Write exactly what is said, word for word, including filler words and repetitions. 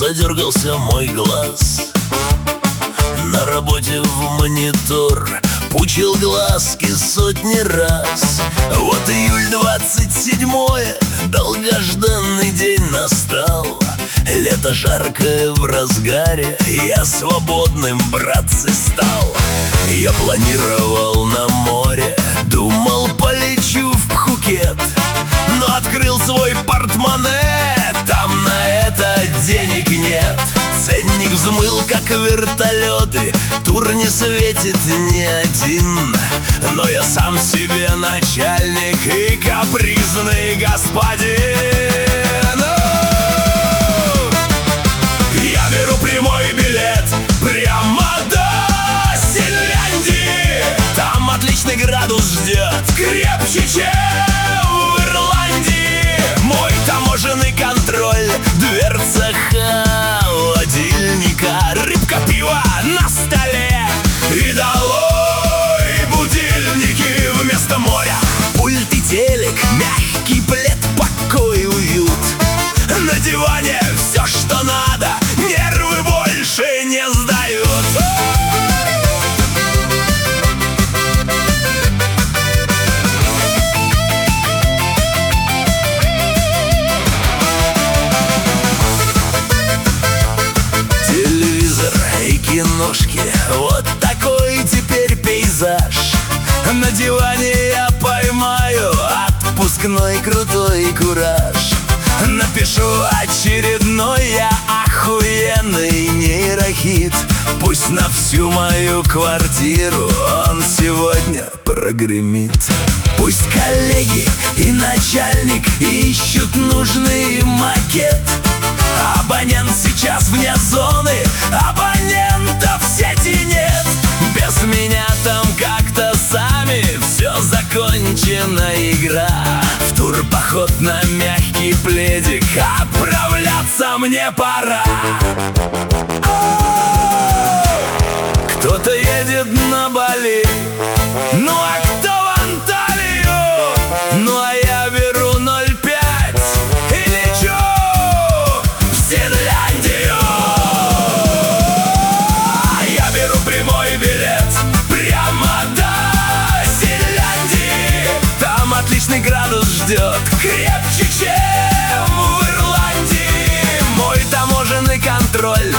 задергался мой глаз. На работе в монитор пучил глазки сотни раз. Вот июль двадцать седьмое, долгожданный день настал. Лето жаркое в разгаре, я свободным, братцы, стал. Я планировал на море, думал, полечу в Пхукет, но открыл свой портмоне, там на это денег нет. Ценник взмыл, как вертолеты, тур не светит ни один, но я сам себе начальник и капризный господин. Я беру прямой билет прямо до Финляндии. Там отличный градус ждет, крепче, чем в Ирландии. Мой таможенный контроль, дверца холодильника, рыбка, пиво на столе и долой будильники вместо моря. Пульт и телек, мягкий плед, покой, уют. На диване все, что надо, нервы больше не сдают. Телевизор и киношки, вот такой теперь пейзаж. На диване я поймаю отпускной крутой кураж. Напишу очередной я охуенный нейрохит. Пусть на всю мою квартиру он сегодня прогремит. Пусть коллеги и начальник ищут нужный макет. Абонент сейчас вне зоны, абонентов в сети нет. Без меня там как-то сами все закончена игра. В турпоход на мягкий пледик отправляться мне пора. Кто-то едет на Бали, ну а кто в Анталию, ну а я беру ноль пять и лечу в Финляндию. Я беру прямой билет прямо до Финляндии. Там отличный градус ждет, крепче, чем в Ирландии. Мой таможенный контроль,